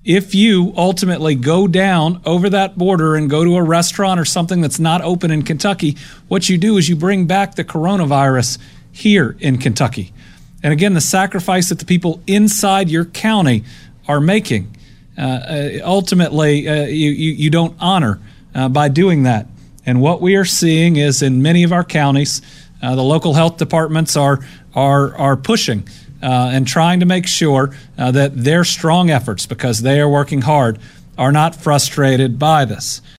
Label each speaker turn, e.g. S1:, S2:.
S1: if you ultimately go down over that border and go to a restaurant or something that's not open in Kentucky, what you do is you bring back the coronavirus here in Kentucky. And again, the sacrifice that the people inside your county are making, ultimately, you don't honor by doing that. And what we are seeing is in many of our counties, the local health departments are pushing and trying to make sure that their strong efforts, because they are working hard, are not frustrated by this.